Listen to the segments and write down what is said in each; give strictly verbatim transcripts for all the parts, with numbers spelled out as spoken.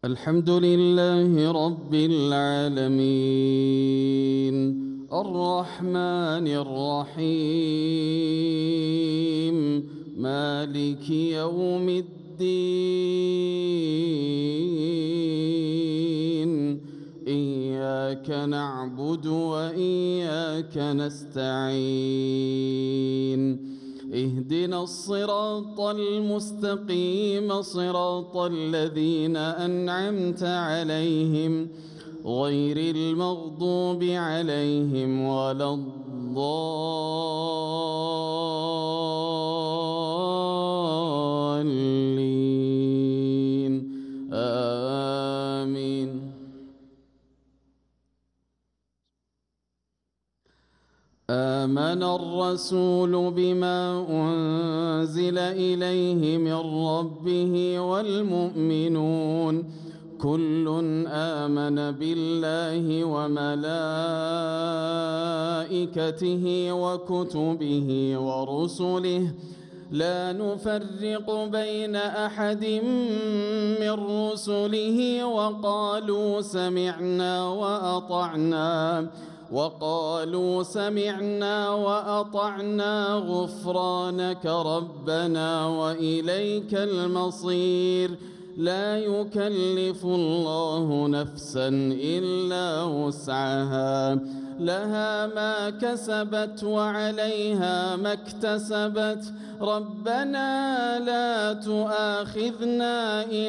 الحمد لله رب العالمين الرحمن الرحيم مالك يوم الدين إياك نعبد وإياك نستعين اهدنا الصراط المستقيم صراط الذين أنعمت عليهم غير المغضوب عليهم ولا الضالين آمين. آمن الرسول بما أنزل إليه من ربه والمؤمنون كل آمن بالله وملائكته وكتبه ورسله لا نفرق بين أحد من رسله وقالوا سمعنا وأطعنا وقالوا سمعنا وأطعنا غفرانك ربنا وإليك المصير لا يكلف الله نفسا إلا وسعها لها ما كسبت وعليها ما اكتسبت ربنا لا تؤاخذنا إن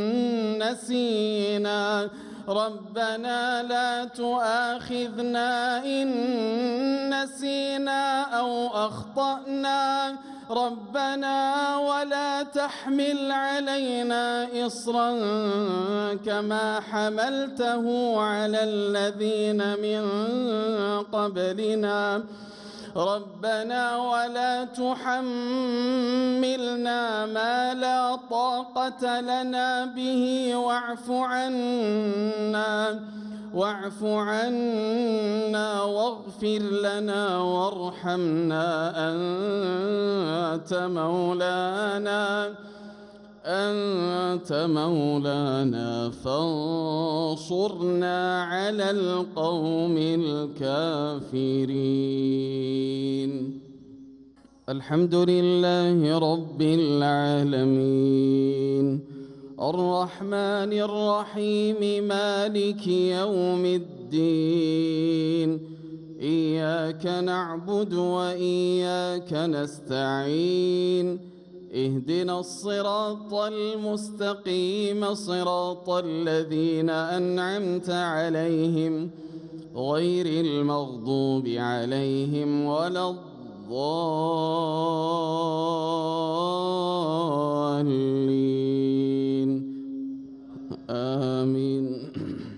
نسينا ربنا لا تؤاخذنا إن نسينا أو أخطأنا ربنا ولا تحمل علينا إصرا كما حملته على الذين من قبلنا ربنا ولا تحملنا ما لا طاقة لنا به واعف عنا واعف عنا واغفر لنا وارحمنا أنت مولانا أنت مولانا فانصرنا على القوم الكافرين. الحمد لله رب العالمين الرحمن الرحيم مالك يوم الدين إياك نعبد وإياك نستعين اهدنا الصراط المستقيم صراط الذين أنعمت عليهم غير المغضوب عليهم ولا الضالين آمين.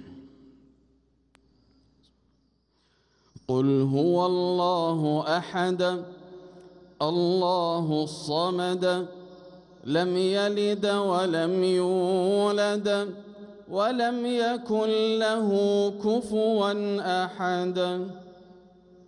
قل هو الله أحد الله الصمد لم يلد ولم يولد ولم يكن له كفوا أحد.